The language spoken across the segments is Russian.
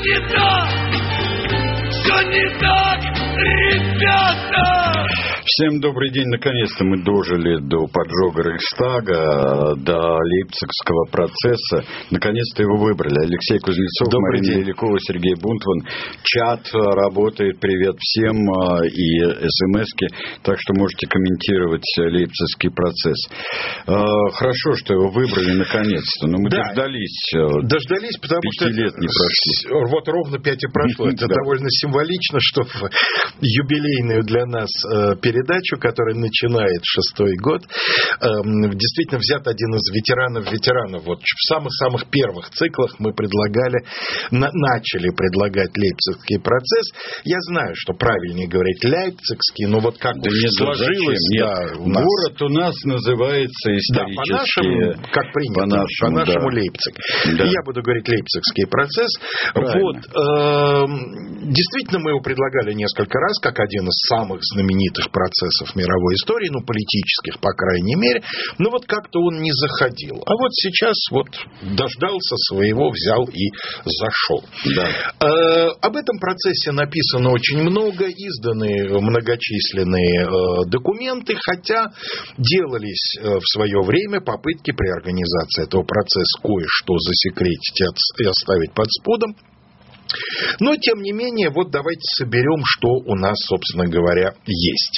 не так, все не так, ребята! Всем добрый день. Наконец-то мы дожили до поджога Рейхстага, до Лейпцигского процесса. Наконец-то его выбрали. Алексей Кузнецов, Марина Великова, Сергей Бунтман. Чат работает. Привет всем. И смски. Так что можете комментировать Лейпцигский процесс. Хорошо, что его выбрали наконец-то. Но мы дождались, потому что 5 лет не прошло. Вот ровно 5 и прошло. Это довольно символично, что в юбилейную для нас передачу, которая начинает 6-й год, действительно взят один из ветеранов. Вот в самых-самых первых циклах мы начали предлагать Лейпцигский процесс. Я знаю, что правильнее говорить Лейпцигский, но вот как уж сложилось. Город у нас называется исторически. Да, как принято. По-нашему Лейпциг. Да. Я буду говорить Лейпцигский процесс. Вот, действительно, мы его предлагали несколько раз, как один из самых знаменитых процессов мировой истории, политических, по крайней мере, но вот как-то он не заходил. А вот сейчас вот дождался своего, взял и зашел. Да. Об этом процессе написано очень много, изданы многочисленные документы, хотя делались в свое время попытки при организации этого процесса кое-что засекретить и оставить под спудом. Но, тем не менее, вот давайте соберем, что у нас, собственно говоря, есть.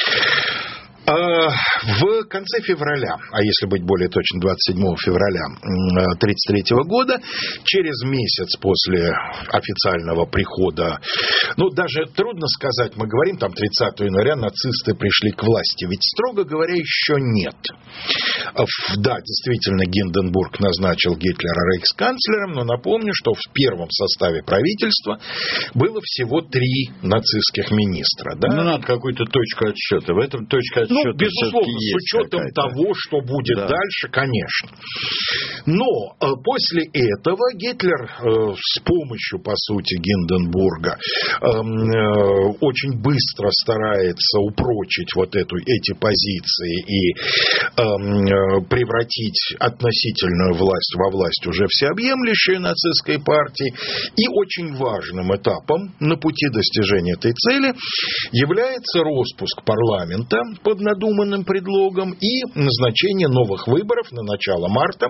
В конце февраля, а если быть более точным, 27 февраля 1933 года, через месяц после официального прихода, даже трудно сказать, мы говорим, 30 января нацисты пришли к власти, ведь, строго говоря, еще нет. Да, действительно, Гинденбург назначил Гитлера рейхсканцлером, но напомню, что в первом составе правительства было всего 3 нацистских министра. Да? Надо какую-то точку отсчета. В этом точка отсчета безусловно, с учетом того, что будет дальше, конечно. Но после этого Гитлер с помощью, по сути, Гинденбурга очень быстро старается упрочить эти позиции и превратить относительную власть во власть уже всеобъемлющей нацистской партии. И очень важным этапом на пути достижения этой цели является распуск парламента под надуманным предлогом и назначение новых выборов на начало марта.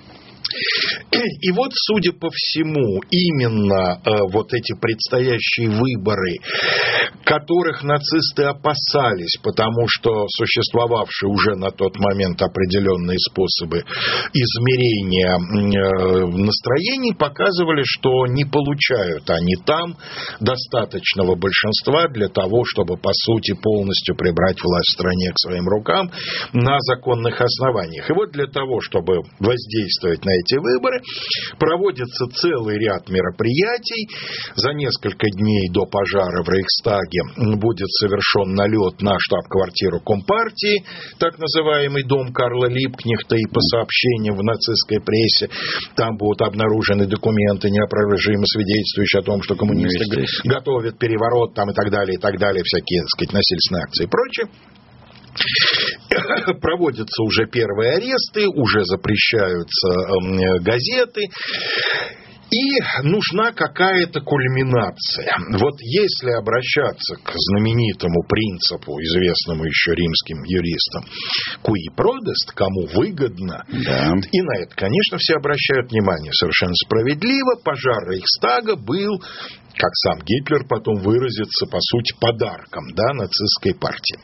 И вот, судя по всему, именно эти предстоящие выборы, которых нацисты опасались, потому что существовавшие уже на тот момент определенные способы измерения настроений, показывали, что не получают они там достаточного большинства для того, чтобы, по сути, полностью прибрать власть в стране к своим рукам на законных основаниях. И вот для того, чтобы воздействовать на эти выборы, проводится целый ряд мероприятий. За несколько дней до пожара в Рейхстаге будет совершен налет на штаб-квартиру Компартии, так называемый дом Карла Либкнехта, и по сообщениям в нацистской прессе там будут обнаружены документы, неопровержимо свидетельствующие о том, что коммунисты готовят переворот и так далее, всякие, насильственные акции и прочее. Проводятся уже первые аресты, уже запрещаются газеты. И нужна какая-то кульминация. Вот если обращаться к знаменитому принципу, известному еще римским юристам, «Cui prodest», кому выгодно, и на это, конечно, все обращают внимание совершенно справедливо, пожар Рейхстага был, как сам Гитлер потом выразится, по сути, подарком нацистской партии.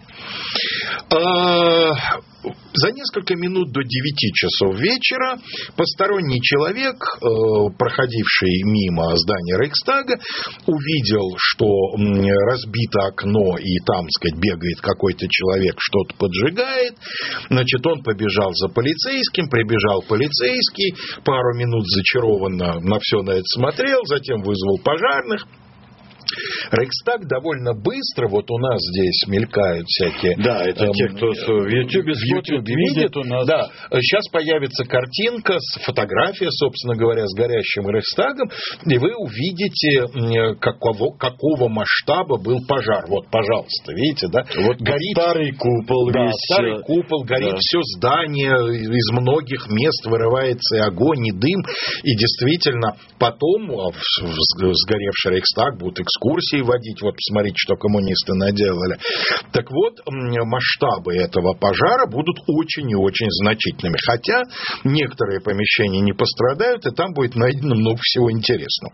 За несколько минут до 9 часов вечера посторонний человек, проходивший мимо здания Рейхстага, увидел, что разбито окно и там, бегает какой-то человек, что-то поджигает. Он побежал за полицейским, прибежал полицейский, пару минут зачарованно на все на это смотрел, затем вызвал пожарных. Рейхстаг довольно быстро, вот у нас здесь мелькают всякие... Да, это те, кто в Ютьюбе видит у нас. Да, сейчас появится картинка, фотография, собственно говоря, с горящим Рейхстагом, и вы увидите, какого масштаба был пожар. Вот, пожалуйста, видите, да? Вот горит старый купол. Да, старый купол, горит все здание, из многих мест вырывается и огонь, и дым, и действительно потом сгоревший Рейхстаг будут экскурсии водить, вот посмотрите, что коммунисты наделали. Так вот, масштабы этого пожара будут очень и очень значительными, хотя некоторые помещения не пострадают, и там будет найдено много всего интересного.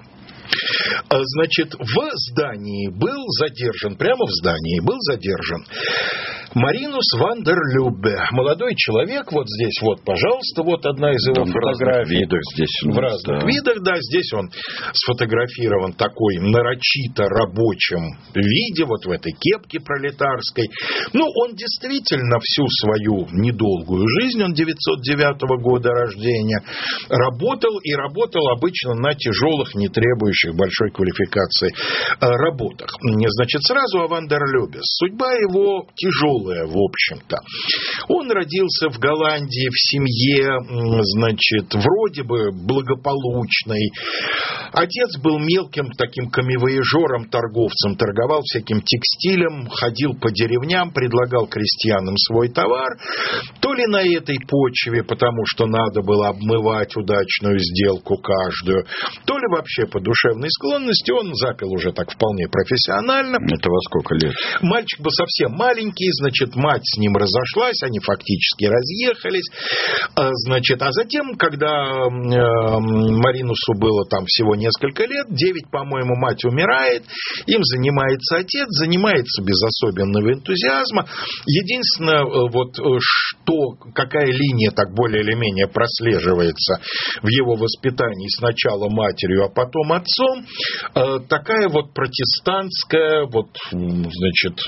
Значит, в здании был задержан, прямо в здании был задержан Маринус ван дер Люббе. Молодой человек, вот здесь, вот, пожалуйста, вот одна из его фотографий. В разных видах, да, здесь он сфотографирован такой нарочито рабочем виде, вот в этой кепке пролетарской. Ну, он действительно всю свою недолгую жизнь, он 909 года рождения, работал обычно на тяжелых, не требующих большой квалификации работах. Значит, сразу о ван дер Люббе. Судьба его тяжелая, в общем-то. Он родился в Голландии в семье, значит, вроде бы благополучной. Отец был мелким таким камевояжером, торговцем, торговал всяким текстилем, ходил по деревням, предлагал крестьянам свой товар. То ли на этой почве, потому что надо было обмывать удачную сделку каждую, то ли вообще по душевной склонности, он запил уже так вполне профессионально. Это во сколько лет? Мальчик был совсем маленький, значит, мать с ним разошлась, они фактически разъехались. Значит, а затем, когда Маринусу было там всего несколько лет, 9, по-моему, мать умирает, им занимается отец, занимается без особенного энтузиазма. Единственное, вот какая линия так более или менее прослеживается в его воспитании сначала матерью, а потом отцом, такая вот протестантская, вот, значит,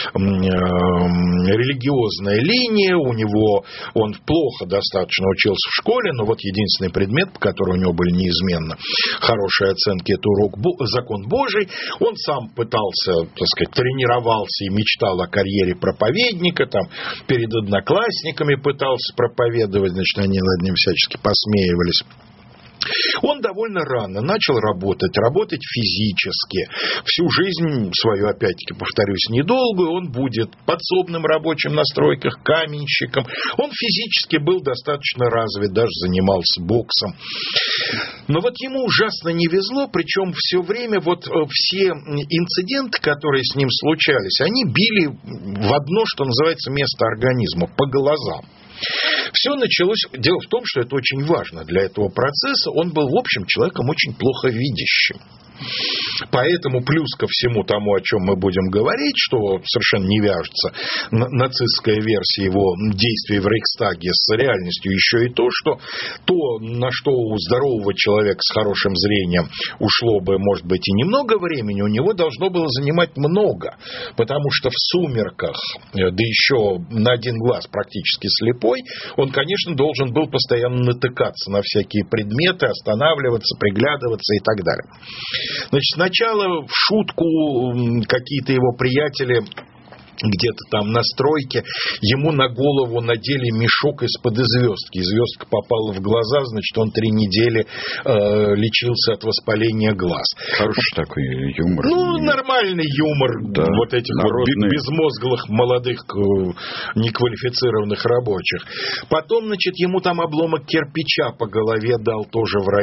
религиозная линия. У него он плохо достаточно учился в школе, но вот единственный предмет, по которому у него были неизменно хорошие оценки, это урок закон Божий. Он сам пытался, так сказать, тренировался и мечтал о карьере проповедника, там перед одноклассниками пытался проповедовать, значит, они над ним всячески посмеивались. Он довольно рано начал работать физически. Всю жизнь свою, опять-таки, повторюсь, недолгую, он будет подсобным рабочим на стройках, каменщиком. Он физически был достаточно развит, даже занимался боксом. Но вот ему ужасно не везло, причем все время вот все инциденты, которые с ним случались, они били в одно, что называется, место организма, по глазам. Все началось... Дело в том, что это очень важно для этого процесса. Он был, в общем, человеком очень плохо видящим. Поэтому плюс ко всему тому, о чем мы будем говорить, что совершенно не вяжется нацистская версия его действий в Рейхстаге с реальностью, еще и то, что то, на что у здорового человека с хорошим зрением ушло бы, может быть, и немного времени, у него должно было занимать много, потому что в сумерках, да еще на один глаз практически слепой, он, конечно, должен был постоянно натыкаться на всякие предметы, останавливаться, приглядываться и так далее. Значит, сначала в шутку какие-то его приятели где-то там на стройке, ему на голову надели мешок из-под звездки. Звездка попала в глаза, значит, он 3 недели лечился от воспаления глаз. Хороший такой юмор. Ну, нормальный юмор, да, вот этих вот безмозглых, молодых, неквалифицированных рабочих. Потом, значит, ему там обломок кирпича по голове дал тоже в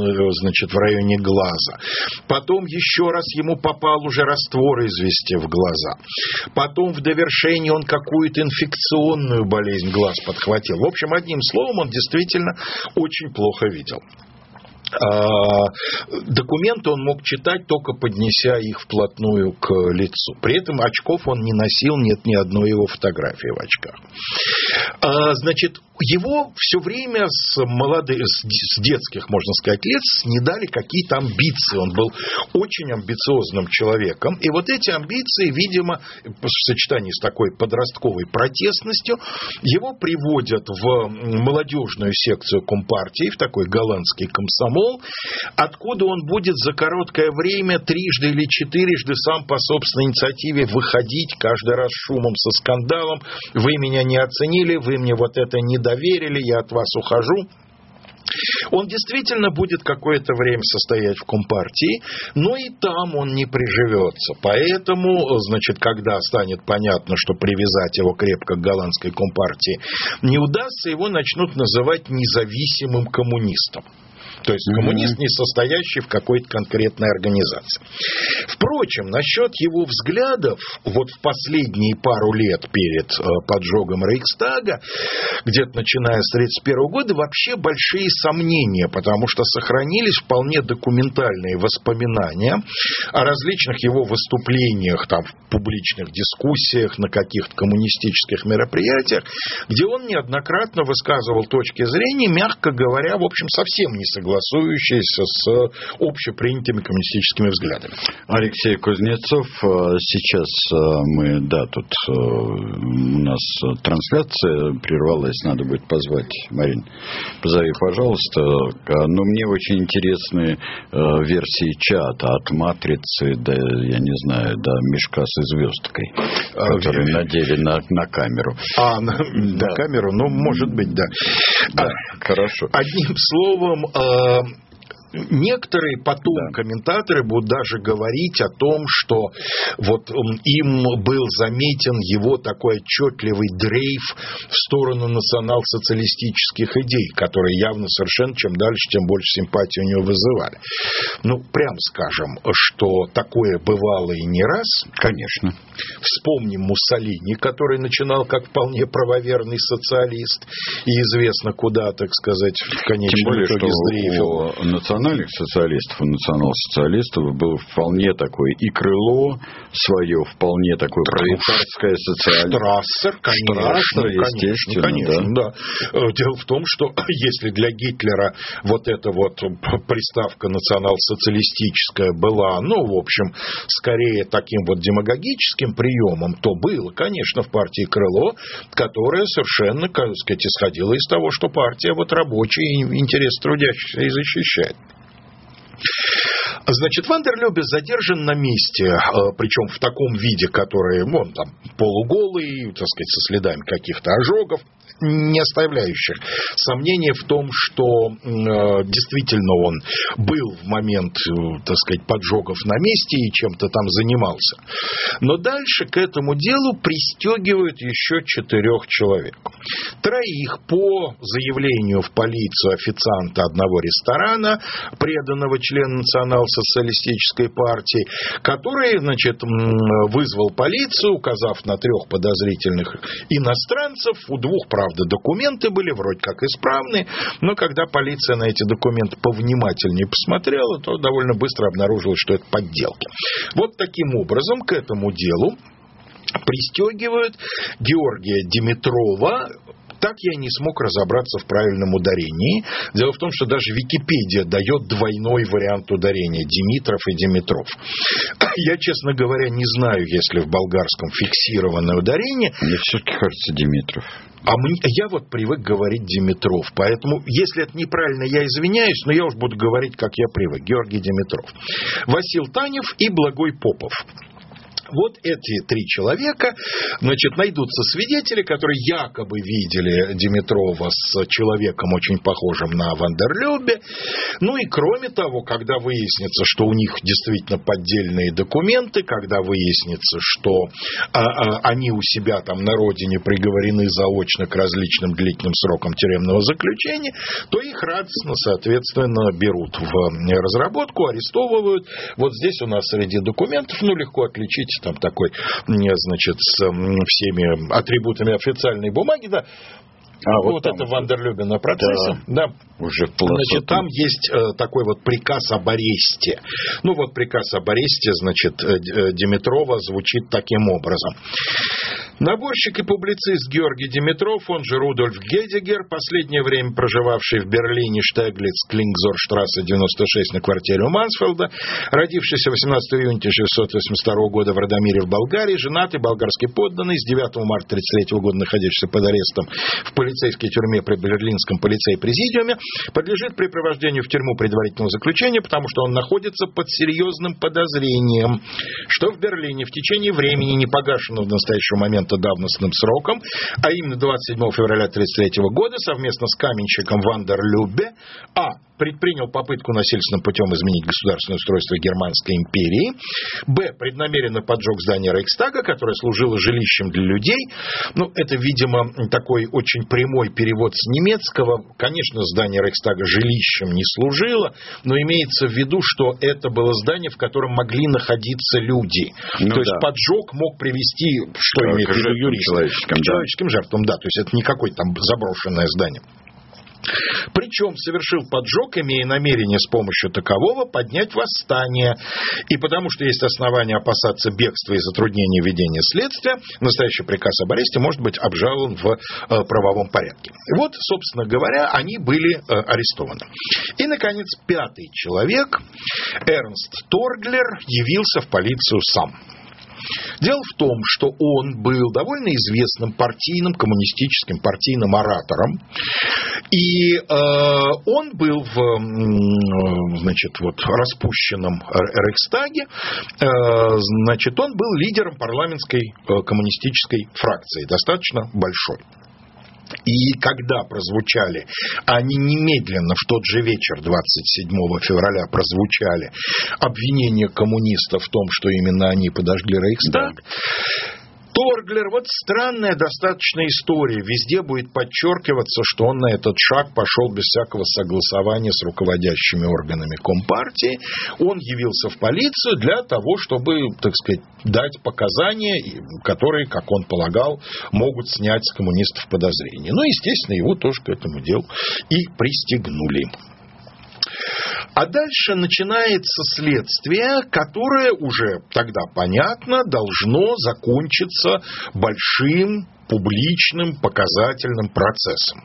районе глаза. Потом еще раз ему попал уже раствор извести в глаза. Потом в довершении он какую-то инфекционную болезнь глаз подхватил. В общем, одним словом, он действительно очень плохо видел. Документы он мог читать, только поднеся их вплотную к лицу. При этом очков он не носил, нет ни одной его фотографии в очках. Значит, Его все время с детских, можно сказать, лет снедали какие-то амбиции. Он был очень амбициозным человеком. И вот эти амбиции, видимо, в сочетании с такой подростковой протестностью, его приводят в молодежную секцию Компартии, в такой голландский комсомол, откуда он будет за короткое время трижды или четырежды сам по собственной инициативе выходить, каждый раз шумом, со скандалом. Вы меня не оценили, вы мне вот это не доверили, я от вас ухожу. Он действительно будет какое-то время состоять в Компартии, но и там он не приживется. Поэтому, значит, когда станет понятно, что привязать его крепко к голландской Компартии не удастся, его начнут называть независимым коммунистом. То есть коммунист, не состоящий в какой-то конкретной организации. Впрочем, насчет его взглядов, вот в последние пару лет перед поджогом Рейхстага, где-то начиная с 1931 года, вообще большие сомнения, потому что сохранились вполне документальные воспоминания о различных его выступлениях, там, в публичных дискуссиях, на каких-то коммунистических мероприятиях, где он неоднократно высказывал точки зрения, мягко говоря, в общем, совсем не согласующиеся с общепринятыми коммунистическими взглядами. Алексей Кузнецов, сейчас мы, тут у нас трансляция прервалась, надо будет позвать, Марин, позови, пожалуйста. Но мне очень интересны версии чата от матрицы до, я не знаю, до мешка с звездкой, который надели на камеру. На камеру? Ну, может быть, да. Хорошо. Одним словом, некоторые потом комментаторы будут даже говорить о том, что вот им был заметен его такой отчетливый дрейф в сторону национал-социалистических идей, которые явно совершенно чем дальше, тем больше симпатии у него вызывали. Ну, прям скажем, что такое бывало и не раз. Конечно. Вспомним Муссолини, который начинал как вполне правоверный социалист и известно куда, так сказать, в конечном итоге сдрейфил. У национал-социалистов было вполне такое и крыло свое, вполне такое пролетарское социальное. Штрассер, конечно, да. Дело в том, что если для Гитлера вот эта вот приставка национал-социалистическая была, в общем, скорее таким вот демагогическим приемом, то было, конечно, в партии крыло, которое совершенно, так сказать, исходило из того, что партия вот рабочие интересы трудящихся и защищает. Значит, Ван дер Любе задержан на месте, причем в таком виде, который, он там полуголый, так сказать, со следами каких-то ожогов, не оставляющих сомнения в том, что действительно он был в момент, так сказать, поджогов на месте и чем-то там занимался. Но дальше к этому делу пристегивают еще 4 человек. 3 по заявлению в полицию официанта одного ресторана, преданного члена национал-социалистической партии, который, значит, вызвал полицию, указав на 3 подозрительных иностранцев. У 2, правда, документы были вроде как исправные, но когда полиция на эти документы повнимательнее посмотрела, то довольно быстро обнаружила, что это подделки. Вот таким образом к этому делу пристегивают Георгия Димитрова. Так я и не смог разобраться в правильном ударении. Дело в том, что даже Википедия дает двойной вариант ударения: Димитров и Димитров. Я, честно говоря, не знаю, есть ли в болгарском фиксированное ударение. Мне все-таки кажется Димитров. Я вот привык говорить Димитров, поэтому, если это неправильно, я извиняюсь, но я уж буду говорить, как я привык. Георгий Димитров. Васил Танев и Благой Попов. Вот эти 3 человека, значит, найдутся свидетели, которые якобы видели Димитрова с человеком, очень похожим на Ван дер Любе. Ну и кроме того, когда выяснится, что у них действительно поддельные документы, когда выяснится, что они у себя там на родине приговорены заочно к различным длительным срокам тюремного заключения, то их радостно, соответственно, берут в разработку, арестовывают. Вот здесь у нас среди документов, легко отличить там такой, значит, с всеми атрибутами официальной бумаги, да. Вот это Ван дер Любе на процессе. Да. Уже значит, там есть такой вот приказ об аресте. Приказ об аресте, значит, Димитрова звучит таким образом. Наборщик и публицист Георгий Димитров, он же Рудольф Гедигер, последнее время проживавший в Берлине, Штеглиц, Клингзорштрассе 96 на квартире у Мансфелда, родившийся 18 июня 1982 года в Радомире в Болгарии, женатый, болгарский подданный, с 9 марта 1933 года находящийся под арестом в полицейской тюрьме при Берлинском полицей-президиуме, подлежит припровождению в тюрьму предварительного заключения, потому что он находится под серьезным подозрением, что в Берлине в течение времени, не погашенного до настоящего момента давностным сроком, а именно 27 февраля 1933 года, совместно с каменщиком Вандер Любе, предпринял попытку насильственным путем изменить государственное устройство Германской империи, преднамеренно поджег здание Рейхстага, которое служило жилищем для людей. Это, видимо, такой очень прямой перевод с немецкого. Конечно, здание Рейхстага жилищем не служило, но имеется в виду, что это было здание, в котором могли находиться люди. То есть поджог мог привести, что имеет в виду юрист, к человеческим жертвам. Да, то есть это не какое-то там заброшенное здание. Причем совершил поджог, имея намерение с помощью такового поднять восстание. И потому что есть основания опасаться бегства и затруднения ведения следствия, настоящий приказ об аресте может быть обжалован в правовом порядке. Вот, собственно говоря, они были арестованы. И, наконец, пятый человек, Эрнст Торглер, явился в полицию сам. Дело в том, что он был довольно известным партийным, коммунистическим партийным оратором. И он был в распущенном Рейхстаге. Он был лидером парламентской коммунистической фракции, достаточно большой. И когда прозвучали, они немедленно в тот же вечер, 27 февраля, прозвучали обвинения коммунистов в том, что именно они подожгли Рейхстаг, Торглер, странная достаточно история. Везде будет подчеркиваться, что он на этот шаг пошел без всякого согласования с руководящими органами Компартии. Он явился в полицию для того, чтобы, дать показания, которые, как он полагал, могут снять с коммунистов подозрения. Естественно, его тоже к этому делу и пристегнули. А дальше начинается следствие, которое уже тогда, понятно, должно закончиться большим, публичным, показательным процессом.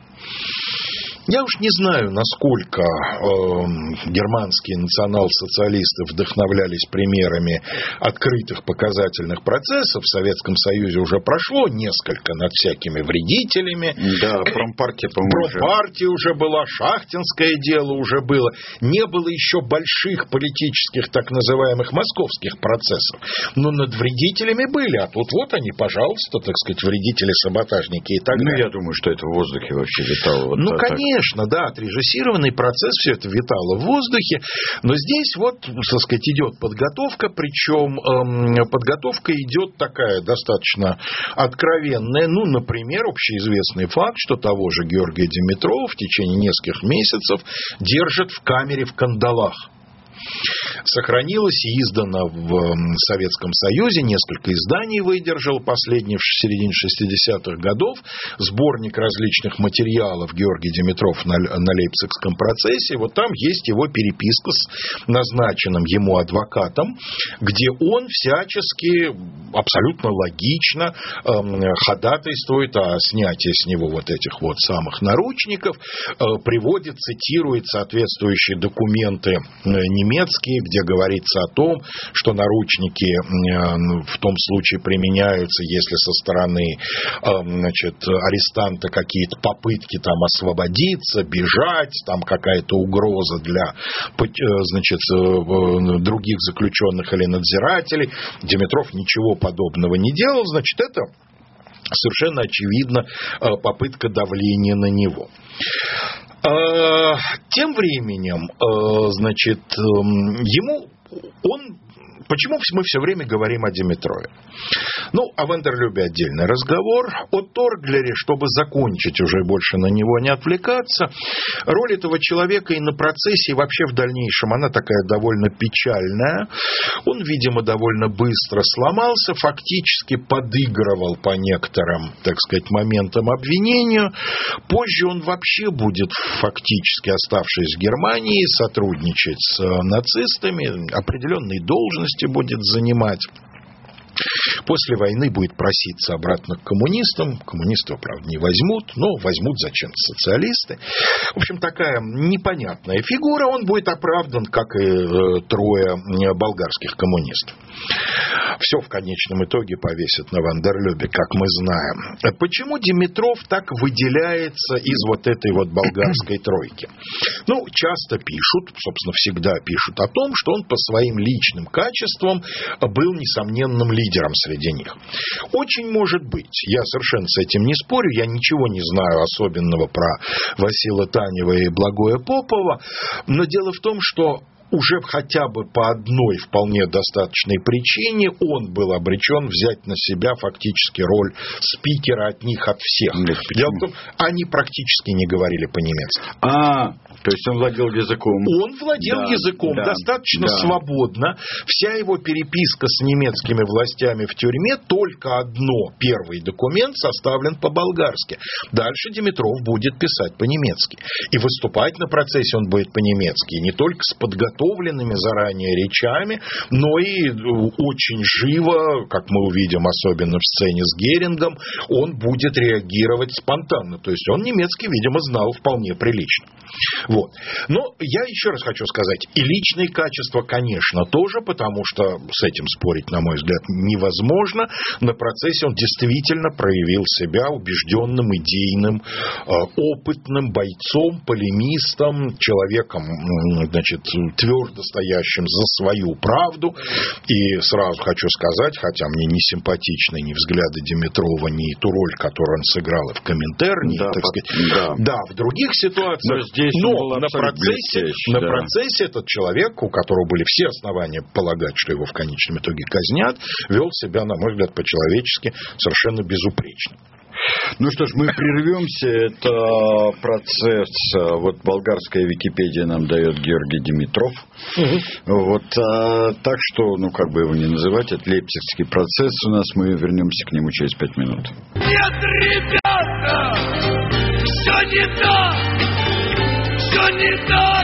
Я уж не знаю, насколько германские национал-социалисты вдохновлялись примерами открытых показательных процессов. В Советском Союзе уже прошло несколько над всякими вредителями. Да, промпартия, по-моему, Промпартия уже была, шахтинское дело уже было. Не было еще больших политических, так называемых, московских процессов. Но над вредителями были. А тут они, пожалуйста, вредители-саботажники и так далее. Я думаю, что это в воздухе вообще витало. Конечно, да, отрежиссированный процесс, все это витало в воздухе, но здесь идет подготовка, причем подготовка идет такая достаточно откровенная. Например, общеизвестный факт, что того же Георгия Димитрова в течение нескольких месяцев держат в камере в кандалах. Сохранилось и издано в Советском Союзе, несколько изданий выдержал, последний в середине 60-х годов, сборник различных материалов Георгий Димитров на Лейпцигском процессе. Там есть его переписка с назначенным ему адвокатом, где он всячески, абсолютно логично ходатайствует о снятии с него этих самых наручников, приводит, цитирует соответствующие документы немецкие, где говорится о том, что наручники в том случае применяются, если со стороны арестанта какие-то попытки освободиться, бежать, какая-то угроза для других заключенных или надзирателей. Димитров ничего подобного не делал, это совершенно очевидно попытка давления на него. Тем временем, почему мы все время говорим о Димитрове? О Вандерлюбе отдельный разговор. О Торглере, чтобы закончить уже больше на него не отвлекаться, роль этого человека и на процессе, и вообще в дальнейшем, она такая довольно печальная. Он, видимо, довольно быстро сломался, фактически подыгрывал по некоторым, моментам обвинению. Позже он вообще будет, фактически оставшись в Германии, сотрудничать с нацистами, определенные должности будет занимать. После войны будет проситься обратно к коммунистам. Коммунисты его, правда, не возьмут, но возьмут зачем-то социалисты. В общем, такая непонятная фигура. Он будет оправдан, как и трое болгарских коммунистов. Все в конечном итоге повесят на Вандерлёбе, как мы знаем. Почему Димитров так выделяется из вот этой вот болгарской тройки? Ну, часто пишут, собственно, всегда пишут о том, что он по своим личным качествам был несомненным лидером среди них. Очень может быть. Я совершенно с этим не спорю. Я ничего не знаю особенного про Васила Танева и Благое Попова. Но дело в том, что уже хотя бы по одной вполне достаточной причине он был обречен взять на себя фактически роль спикера от них, от всех. Дело в том, они практически не говорили по-немецки. То есть он владел языком. Он владел языком достаточно свободно. Вся его переписка с немецкими властями в тюрьме, только первый документ составлен по-болгарски. Дальше Димитров будет писать по-немецки. И выступать на процессе он будет по-немецки. И не только с подготовленными заранее речами, но и очень живо, как мы увидим, особенно в сцене с Герингом, он будет реагировать спонтанно. То есть он немецкий, видимо, знал вполне прилично. Вот. Но я еще раз хочу сказать, и личные качества, конечно, тоже, потому что с этим спорить, на мой взгляд, невозможно. На процессе он действительно проявил себя убежденным, идейным, опытным бойцом, полемистом, человеком, значит, твердо стоящим за свою правду. И сразу хочу сказать, хотя мне не симпатичны ни взгляды Димитрова, ни ту роль, которую он сыграл в Коминтерне, так сказать, в других ситуациях. Но на процессе этот человек, у которого были все основания полагать, что его в конечном итоге казнят, вел себя, на мой взгляд, по-человечески совершенно безупречно. Ну что ж, мы прервемся. Это процесс. Вот болгарская Википедия нам дает Георгий Димитров. Вот, так что, как бы его ни называть, это Лейпцигский процесс у нас. Мы вернемся к нему через 5 минут. Нет, ребята, все не так. Все не так,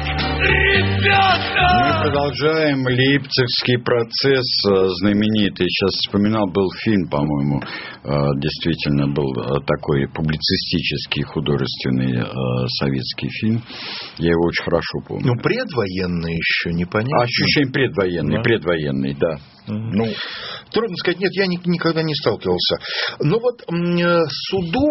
ребята! Мы продолжаем. Лейпцигский процесс знаменитый. Сейчас вспоминал, был фильм, по-моему, действительно был такой публицистический, художественный советский фильм. Я его очень хорошо помню. Ну, предвоенный еще непонятно. Ощущение предвоенный, да. Трудно сказать, нет, я никогда не сталкивался. Но вот суду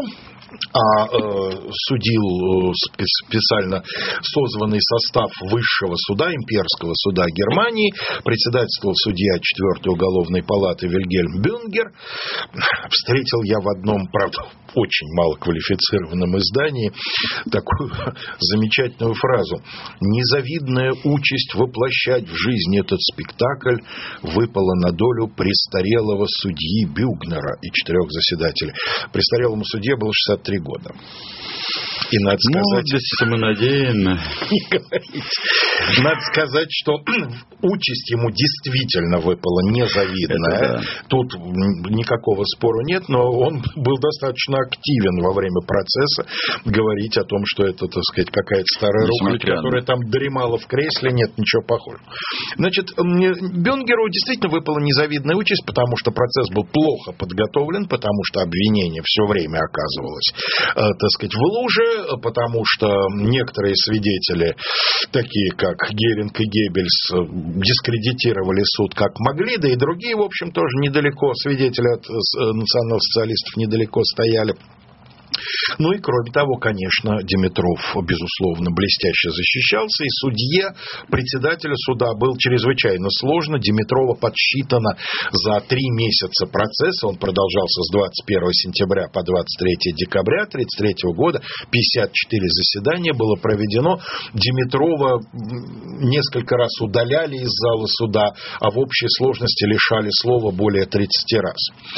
судил специально созванный состав высшего суда, имперского суда Германии, председательствовал судья 4-й уголовной палаты Вильгельм Бюнгер. Встретил я в одном, правда, очень малоквалифицированном издании такую замечательную фразу: «Незавидная участь воплощать в жизнь этот спектакль выпала на долю престарелого судьи Бюгнера и 4 заседателей». Престарелому судье было 63 года. И надо сказать... самонадеянно. Надо сказать, что участь ему действительно выпала незавидная. Тут никакого спора нет, но он был достаточно активен во время процесса. Говорить о том, что это, так сказать, какая-то старая рухлядь, которая там дремала в кресле, нет ничего похожего. Значит, Бюнгеру действительно выпала незавидная участь, потому что процесс был плохо подготовлен, потому что обвинение все время оказывалось, так сказать, в луже, потому что некоторые свидетели, такие как Геринг и Геббельс, дискредитировали суд как могли, да и другие, в общем, тоже недалеко, свидетели от национал-социалистов недалеко стояли. Ну и кроме того, конечно, Димитров, безусловно, блестяще защищался, и судье, председателю суда, было чрезвычайно сложно. Димитрова подсчитано за 3 месяца процесса, он продолжался с 21 сентября по 23 декабря 1933 года, 54 заседания было проведено. Димитрова несколько раз удаляли из зала суда, а в общей сложности лишали слова более 30 раз.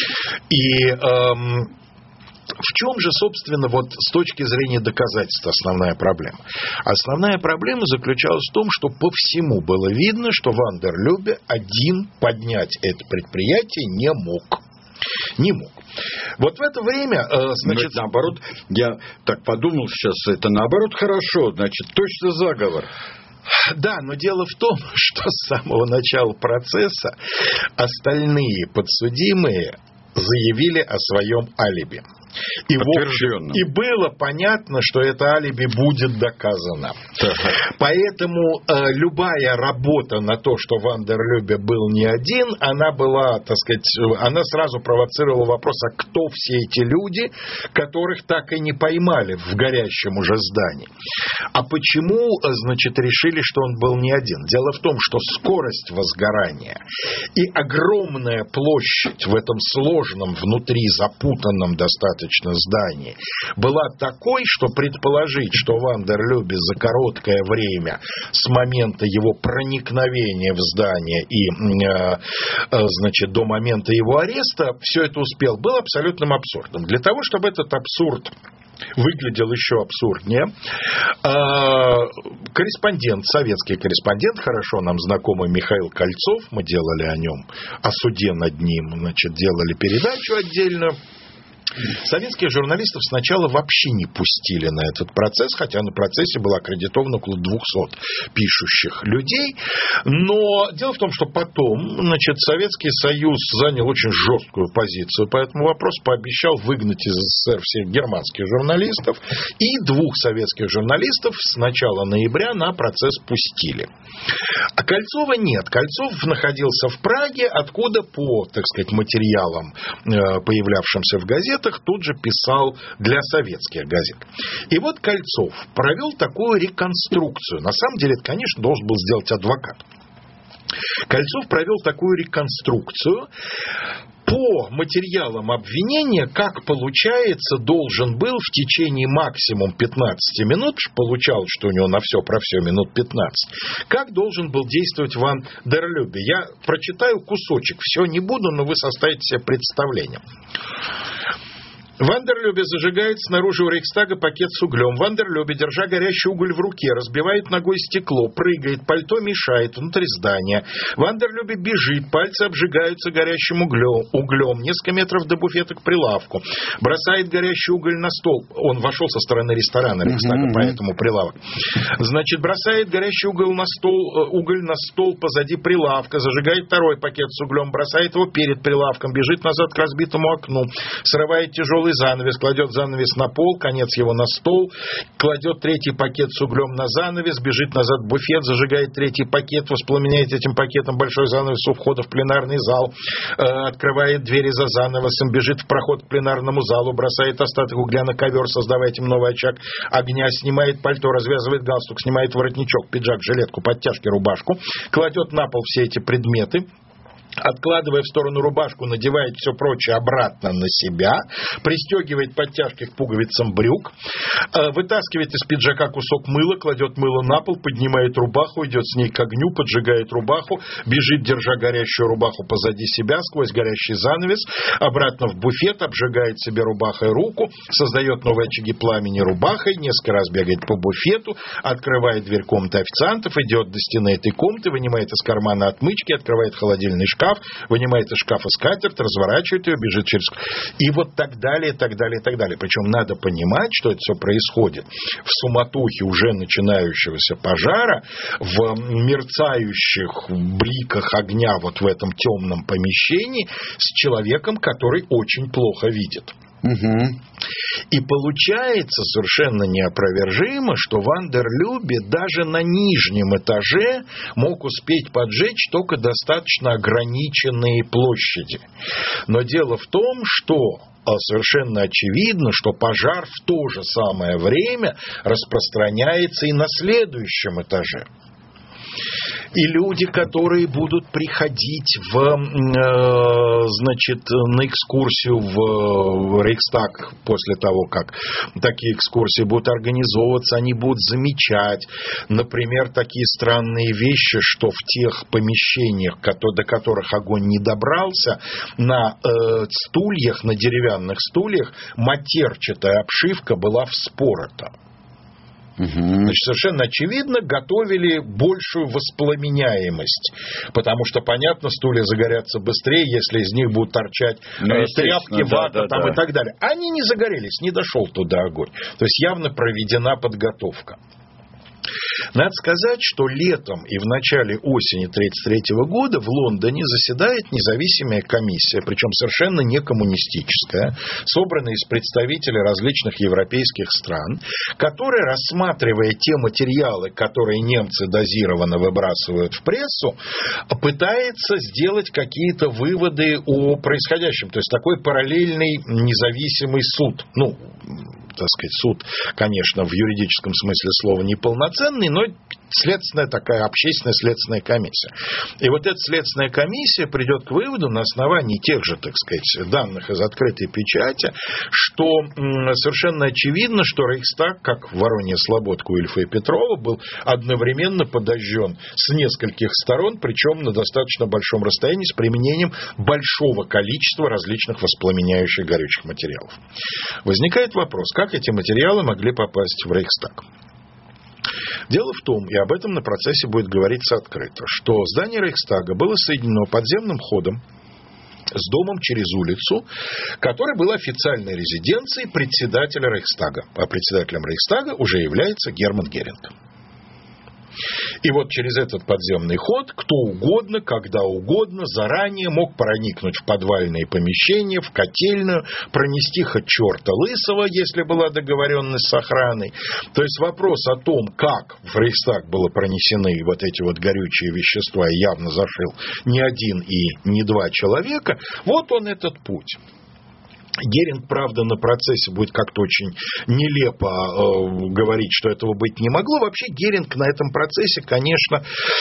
И... в чем же, собственно, вот с точки зрения доказательств основная проблема? Основная проблема заключалась в том, что по всему было видно, что Вандерлёбе один поднять это предприятие не мог. Не мог. Вот в это время, значит... наоборот, я так подумал сейчас, это наоборот хорошо, значит, точно заговор. Да, но дело в том, что с самого начала процесса остальные подсудимые заявили о своем алиби. И, в общем, и было понятно, что это алиби будет доказано. Поэтому любая работа на то, что Ван дер Любе был не один, она была, так сказать, она сразу провоцировала вопрос, а кто все эти люди, которых так и не поймали в горящем уже здании? А почему, значит, решили, что он был не один? Дело в том, что скорость возгорания и огромная площадь в этом сложном, внутри запутанном достаточно здании была такой, что предположить, что Ван дер Любе за короткое время с момента его проникновения в здание и, значит, до момента его ареста все это успел, был абсолютным абсурдом. Для того, чтобы этот абсурд выглядел еще абсурднее, корреспондент, советский корреспондент, хорошо нам знакомый Михаил Кольцов, мы делали о нем, о суде над ним, значит, делали передачу отдельную. Советских журналистов сначала вообще не пустили на этот процесс, хотя на процессе было аккредитовано около 200 пишущих людей. Но дело в том, что потом, значит, Советский Союз занял очень жесткую позицию по этому вопросу, пообещал выгнать из СССР всех германских журналистов, и 2 советских журналистов с начала ноября на процесс пустили. А Кольцова нет. Кольцов находился в Праге, откуда по, так сказать, материалам, появлявшимся в газетах, тут же писал для советских газет. И вот Кольцов провел такую реконструкцию. На самом деле, это, конечно, должен был сделать адвокат. Кольцов провел такую реконструкцию по материалам обвинения, как получается, должен был в течение максимум 15 минут, получалось, что у него на все про все минут 15, как должен был действовать Ван дер Любе. Я прочитаю кусочек, все не буду, но вы составите себе представление. Ван дер Любе зажигает снаружи у Рейхстага пакет с углем. Ван дер Любе, держа горящий уголь в руке, разбивает ногой стекло, прыгает, пальто мешает внутри здания. Ван дер Любе бежит, пальцы обжигаются горящим углем, несколько метров до буфета к прилавку. Бросает горящий уголь на стол. Он вошел со стороны ресторана Рейхстага, поэтому прилавок. Значит, бросает горящий уголь на стол позади прилавка, зажигает второй пакет с углем, бросает его перед прилавком, бежит назад к разбитому окну, срывает тяжелый занавес, кладет занавес на пол, конец его на стол, кладет третий пакет с углем на занавес, бежит назад в буфет, зажигает третий пакет, воспламеняет этим пакетом большой занавес у входа в пленарный зал, открывает двери за занавесом, бежит в проход к пленарному залу, бросает остаток угля на ковер, создавая этим новый очаг огня, снимает пальто, развязывает галстук, снимает воротничок, пиджак, жилетку, подтяжки, рубашку, кладет на пол все эти предметы, откладывая в сторону рубашку, надевает все прочее обратно на себя, пристегивает подтяжки к пуговицам брюк, вытаскивает из пиджака кусок мыла, кладет мыло на пол, поднимает рубаху, идет с ней к огню, поджигает рубаху, бежит, держа горящую рубаху позади себя, сквозь горящий занавес, обратно в буфет, обжигает себе рубахой руку, создает новые очаги пламени рубахой, несколько раз бегает по буфету, открывает дверь комнаты официантов, идет до стены этой комнаты, вынимает из кармана отмычки, открывает холодильный шкаф, вынимает из шкафа скатерть, разворачивает ее, бежит через... И вот так далее, так далее, так далее. Причем надо понимать, что это все происходит в суматохе уже начинающегося пожара, в мерцающих бликах огня вот в этом темном помещении с человеком, который очень плохо видит. И получается совершенно неопровержимо, что Ван дер Любе даже на нижнем этаже мог успеть поджечь только достаточно ограниченные площади. Но дело в том, что совершенно очевидно, что пожар в то же самое время распространяется и на следующем этаже. И люди, которые будут приходить значит, на экскурсию в Рейхстаг после того, как такие экскурсии будут организовываться, они будут замечать, например, такие странные вещи, что в тех помещениях, до которых огонь не добрался, на стульях, на деревянных стульях матерчатая обшивка была вспорота. Значит, совершенно очевидно, готовили большую воспламеняемость, потому что, понятно, стулья загорятся быстрее, если из них будут торчать тряпки, вата и так далее. Они не загорелись, не дошел туда огонь. То есть явно проведена подготовка. Надо сказать, что летом и в начале осени 1933 года в Лондоне заседает независимая комиссия, причем совершенно не коммунистическая, собранная из представителей различных европейских стран, которая, рассматривая те материалы, которые немцы дозированно выбрасывают в прессу, пытается сделать какие-то выводы о происходящем. То есть такой параллельный независимый суд. Ну, так сказать, суд, конечно, в юридическом смысле слова неполноценный, но следственная такая общественная следственная комиссия. И вот эта следственная комиссия придет к выводу на основании тех же, так сказать, данных из открытой печати, что совершенно очевидно, что Рейхстаг, как Воронья Слободка у Ильфа и Петрова, был одновременно подожжен с нескольких сторон, причем на достаточно большом расстоянии, с применением большого количества различных воспламеняющих горючих материалов. Возникает вопрос, как эти материалы могли попасть в Рейхстаг? Дело в том, и об этом на процессе будет говориться открыто, что здание Рейхстага было соединено подземным ходом с домом через улицу, который был официальной резиденцией председателя Рейхстага. А председателем Рейхстага уже является Герман Геринг. И вот через этот подземный ход кто угодно, когда угодно, заранее мог проникнуть в подвальные помещения, в котельную, пронести хоть черта лысого, если была договоренность с охраной. То есть вопрос о том, как в Рейхстаг было пронесены вот эти вот горючие вещества, и явно зашил не один и не два человека, вот он этот путь. Геринг, правда, на процессе будет как-то очень нелепо говорить, что этого быть не могло. Вообще Геринг на этом процессе, конечно,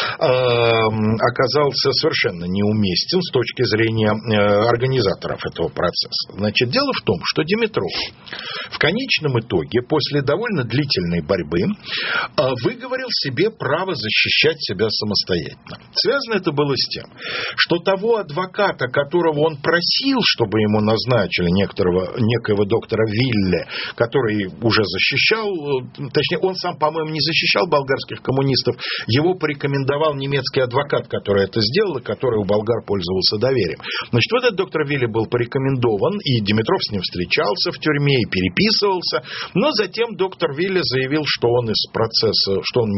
оказался совершенно неуместен с точки зрения организаторов этого процесса. Значит, дело в том, что Димитров в конечном итоге, после довольно длительной борьбы, выговорил себе право защищать себя самостоятельно. Связано это было с тем, что того адвоката, которого он просил, чтобы ему назначили, некоего доктора Вилле, который уже защищал, точнее, он сам, по-моему, не защищал болгарских коммунистов, его порекомендовал немецкий адвокат, который это сделал, и который у болгар пользовался доверием. Значит, вот этот доктор Вилле был порекомендован, и Димитров с ним встречался в тюрьме и переписывался, но затем доктор Вилле заявил, что он из процесса, что он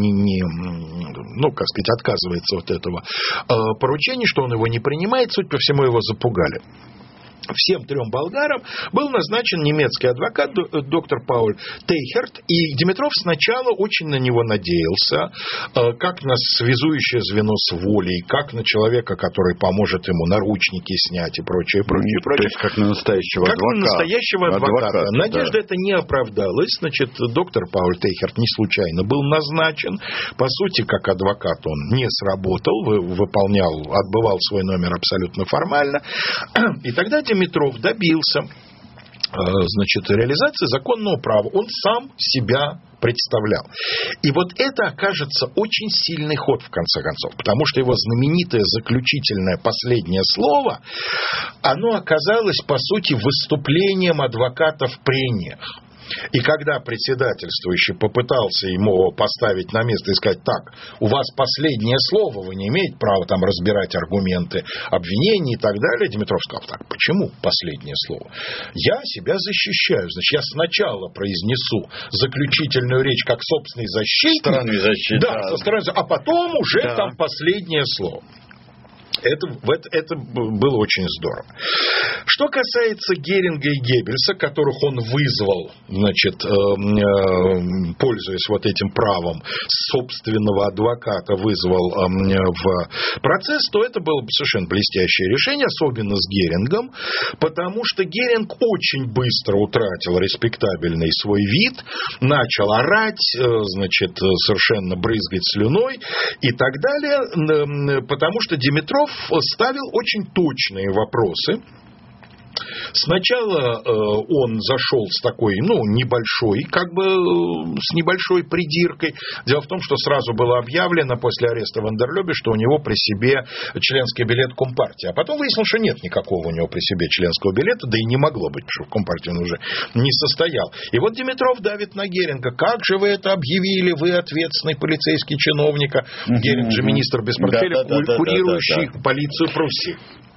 как сказать, отказывается от этого поручения, что он его не принимает, суть по всему его запугали. Всем трем болгарам был назначен немецкий адвокат доктор Пауль Тейхерт, и Димитров сначала очень на него надеялся, как на связующее звено с волей, как на человека, который поможет ему наручники снять и прочее. То есть как на настоящего адвоката. Как на настоящего адвоката. Надежда эта не оправдалась. Значит, доктор Пауль Тейхерт не случайно был назначен. По сути, как адвокат он не сработал, отбывал свой номер абсолютно формально. И тогда Димитров добился, значит, реализации законного права. Он сам себя представлял. И вот это окажется очень сильный ход, в конце концов, потому что его знаменитое заключительное последнее слово, оно оказалось, по сути, выступлением адвоката в прениях. И когда председательствующий попытался ему поставить на место и сказать: так, у вас последнее слово, вы не имеете права там разбирать аргументы обвинений и так далее, Димитров сказал: так, почему последнее слово? Я себя защищаю, значит, я сначала произнесу заключительную речь как собственный защитник, а потом уже там последнее слово. Это было очень здорово. Что касается Геринга и Геббельса, которых он вызвал, значит, пользуясь вот этим правом собственного адвоката, вызвал в процесс, то это было совершенно блестящее решение, особенно с Герингом, потому что Геринг очень быстро утратил респектабельный свой вид, начал орать, значит, совершенно брызгать слюной и так далее, потому что Димитров ставил очень точные вопросы. Сначала он зашел с такой, небольшой, с небольшой придиркой. Дело в том, что сразу было объявлено после ареста Вандерлёбе, что у него при себе членский билет Компартии. А потом выяснилось, что нет никакого у него при себе членского билета, да и не могло быть, потому что в Компартии он уже не состоял. И вот Димитров давит на Геринга: как же вы это объявили, вы ответственный полицейский чиновник, Геринг же министр без портфеля, курирующий полицию Пруссии.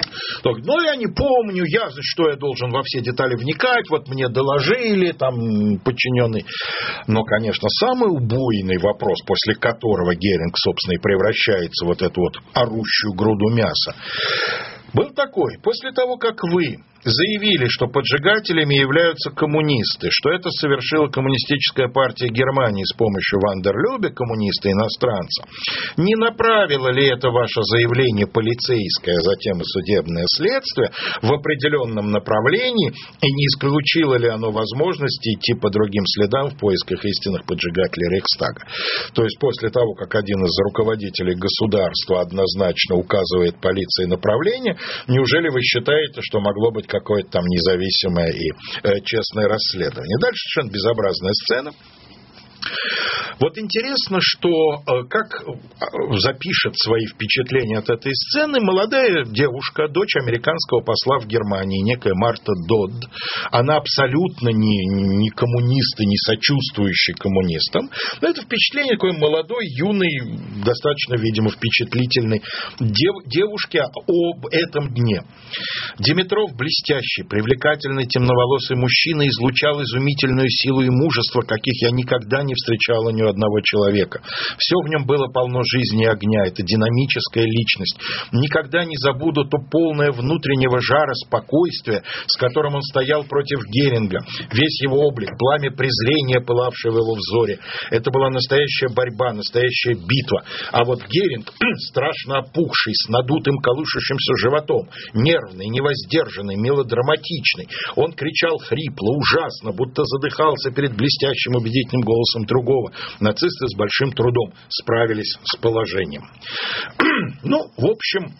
Но я не помню, что я должен во все детали вникать, вот мне доложили, там, подчиненный. Но, конечно, самый убойный вопрос, после которого Геринг, собственно, и превращается в вот эту вот орущую груду мяса, был такой: после того, как вы заявили, что поджигателями являются коммунисты, что это совершила коммунистическая партия Германии с помощью Вандерлюбе, коммуниста-иностранца, не направило ли это ваше заявление полицейское, а затем и судебное следствие в определенном направлении, и не исключило ли оно возможности идти по другим следам в поисках истинных поджигателей Рейхстага? То есть после того, как один из руководителей государства однозначно указывает полиции направление, неужели вы считаете, что могло быть какое-то там независимое и честное расследование? Дальше совершенно безобразная сцена. Вот интересно, что как запишет свои впечатления от этой сцены молодая девушка, дочь американского посла в Германии, некая Марта Додд. Она абсолютно не коммунист и не сочувствующий коммунистам. Но это впечатление такой молодой, юной, достаточно, видимо, впечатлительной девушки об этом дне. Димитров, блестящий, привлекательный, темноволосый мужчина, излучал изумительную силу и мужество, каких я никогда не встречала ни у одного человека. Все в нем было полно жизни и огня. Это динамическая личность. Никогда не забуду то полное внутреннего жара, спокойствия, с которым он стоял против Геринга. Весь его облик, пламя презрения, пылавшее в его взоре. Это была настоящая борьба, настоящая битва. А вот Геринг, страшно опухший, с надутым колышущимся животом, нервный, невоздержанный, мелодраматичный. Он кричал хрипло, ужасно, будто задыхался перед блестящим убедительным голосом другого. Нацисты с большим трудом справились с положением. Ну, в общем,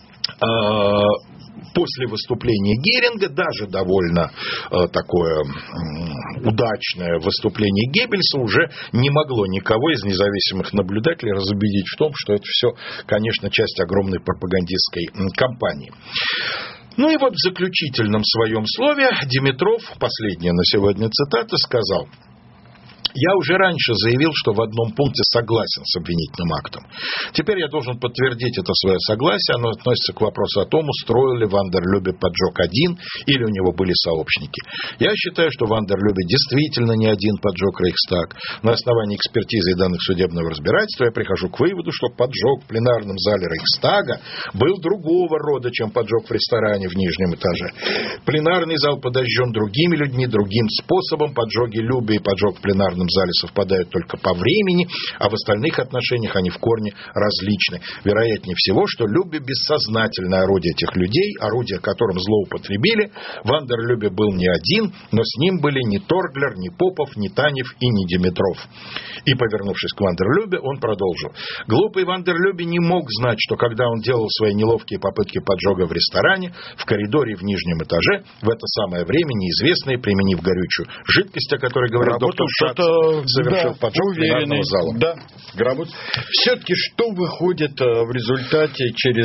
после выступления Геринга, даже довольно такое удачное выступление Геббельса уже не могло никого из независимых наблюдателей разубедить в том, что это все, конечно, часть огромной пропагандистской кампании. Ну и вот в заключительном своем слове Димитров, последняя на сегодня цитата, сказал: «Я уже раньше заявил, что в одном пункте согласен с обвинительным актом. Теперь я должен подтвердить это свое согласие. Оно относится к вопросу о том, устроил ли Вандерлюбе поджог один или у него были сообщники. Я считаю, что Вандерлюбе действительно не один поджег Рейхстаг. На основании экспертизы и данных судебного разбирательства я прихожу к выводу, что поджог в пленарном зале Рейхстага был другого рода, чем поджог в ресторане в нижнем этаже. Пленарный зал подожжен другими людьми, другим способом. Поджоги Любе и поджог в пленарном зале совпадают только по времени, а в остальных отношениях они в корне различны. Вероятнее всего, что Любе бессознательное орудие этих людей, орудие, которым злоупотребили. Вандерлюбе был не один, но с ним были не Торглер, не Попов, не Танев и не Димитров». И, повернувшись к Вандерлюбе, он продолжил: «Глупый Вандерлюбе не мог знать, что когда он делал свои неловкие попытки поджога в ресторане, в коридоре в нижнем этаже, в это самое время неизвестные, применив горючую жидкость, о которой говорил доктор Шац, совершил поджог пленарного зала». Да, грамотно. Все-таки что выходит в результате через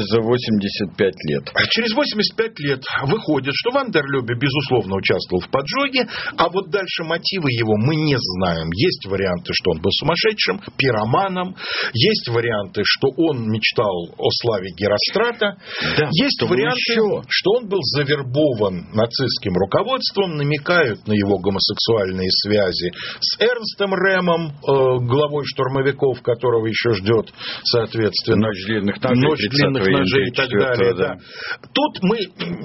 85 лет? Через 85 лет выходит, что Вандерлюбе, безусловно, участвовал в поджоге, а вот дальше мотивы его мы не знаем. Есть варианты, что он был сумасшедшим, пироманом, есть варианты, что он мечтал о славе Герострата, да, есть варианты, что он был завербован нацистским руководством, намекают на его гомосексуальные связи с Эрнстом Рэмом, главой штурмовиков, которого еще ждет, соответственно, ночь длинных ножей и так далее. Да. Тут мы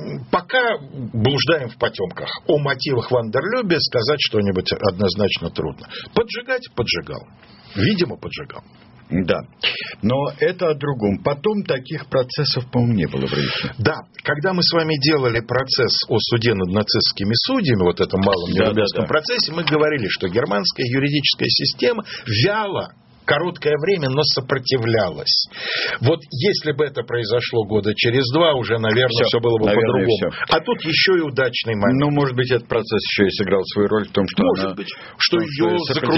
пока блуждаем в потемках. О мотивах Вандерлюбе сказать что-нибудь однозначно трудно. Поджигать — поджигал. Видимо, поджигал. Да, но это о другом. Потом таких процессов, по-моему, не было в Рейхе. Да, когда мы с вами делали процесс о суде над нацистскими судьями, вот этом малом Нюрнбергском процессе, мы говорили, что германская юридическая система вяло, короткое время, но сопротивлялась. Вот если бы это произошло года через 2, уже, наверное, все было бы по-другому. Все. А тут еще и удачный момент. Ну, может быть, этот процесс еще и сыграл свою роль в том, что может быть, что ее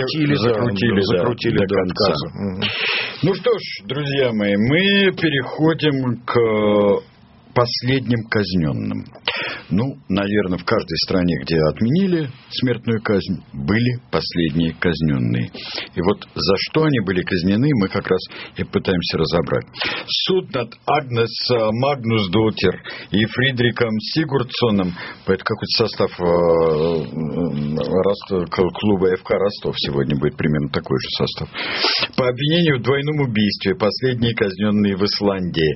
закрутили до конца. Ну что ж, друзья мои, мы переходим к последним казненным. Наверное, в каждой стране, где отменили смертную казнь, были последние казненные. И вот за что они были казнены, мы как раз и пытаемся разобрать. Суд над Агнес Магнусдоттир и Фридриком Сигурдсоном, это какой-то состав клуба ФК Ростов сегодня будет примерно такой же состав. По обвинению в двойном убийстве, последние казненные в Исландии,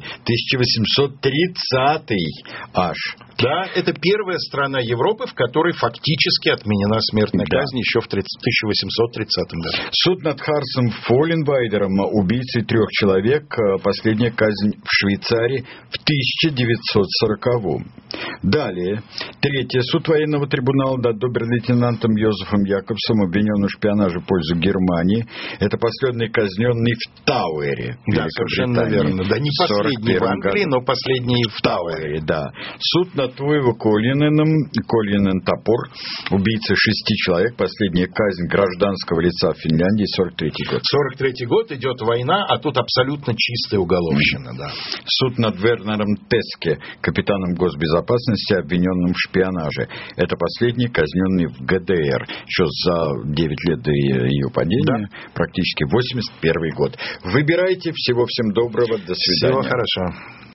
1830 аж. Да, это первая страна Европы, в которой фактически отменена смертная казнь еще в 1830 году. Суд над Харсом Фолленвайдером, убийцей 3 человек, последняя казнь в Швейцарии в 1940-м. Далее, третье. Суд военного трибунала над обер-лейтенантом Йозефом Якобсом, обвиненным в шпионаже в пользу Германии. Это последний казненный в Тауэре. Да, совершенно верно. Да, не последний в Англии, но последний в Тауэре. Да. Суд над Туиво Коллиненом, Коллинен Топор, убийца 6 человек, последняя казнь гражданского лица в Финляндии, 43-й год. 43-й год, идет война, а тут абсолютно чистая уголовщина. Да. Суд над Вернером Теске, капитаном госбезопасности, обвиненным в шпионаже. Это последний казненный в ГДР. Еще за 9 лет до ее падения, практически 81 год. Выбирайте. Всего всем доброго. До свидания. Всего хорошо.